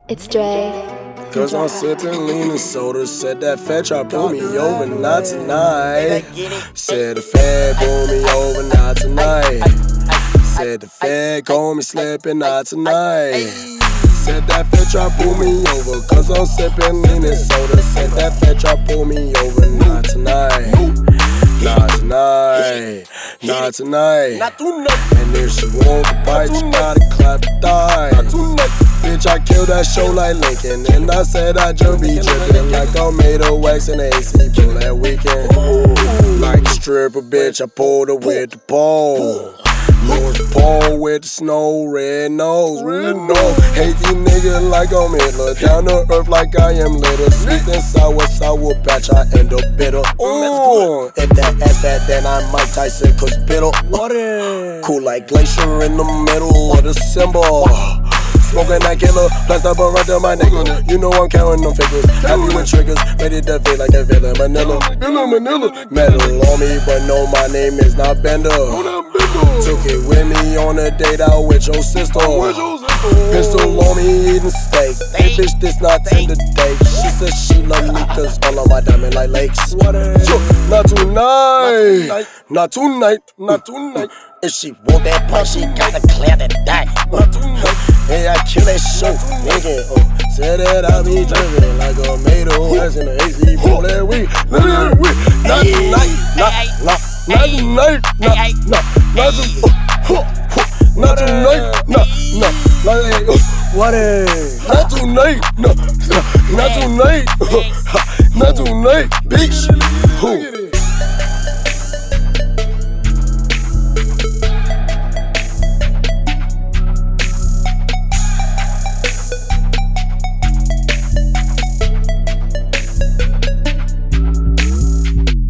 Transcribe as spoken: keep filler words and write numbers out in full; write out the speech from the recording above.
It's Dre. Cause I'm sipping lean and soda. Said that fat try pull me over, not tonight. Said the fat pull me over, not tonight. Said the fat call me slipping, not tonight. Said that fat try pull me over, cause I'm sipping lean and soda. Said that fat try pull me over, not tonight. Not tonight, not tonight. And if she want to bite, you gotta clap the thighs. Bitch, I killed that show like Lincoln, and I said I just be drippin' like I made a wax in the A C pool that weekend. Like a stripper, bitch, I pulled her with the pole. Lord Paul with the snow, red nose, red nose. Hate these niggas like I'm Hitler, down to earth like I am little. Sweet and sour, sour patch, I end up bitter. Ooh, if that ass bad, then I Mike Tyson, cause bitter. Cool like glacier in the middle of the symbol. Smoking that killer, blast up right to my nigga. You know I'm counting them figures. Happy with triggers, ready to feel like a villain. Manila, Manila, Manila. Metal on me, but no, my name is not Bender. Took it with me on a date out with your sister. Pistol on me eating steak. Hey bitch, this not Tinder date. She said she love me cause all of my diamond like lakes. Not tonight, not tonight, not tonight. If she want that punch, she gotta clear the die. Not tonight. Hey, I kill that show, nigga. Uh, said that I be drinking like a made of ass in the A C pool that week. Not tonight, not, not, not tonight, not, not, not tonight, not tonight, not, not, not, what is? Not tonight, no, not tonight, not tonight, bitch. Who?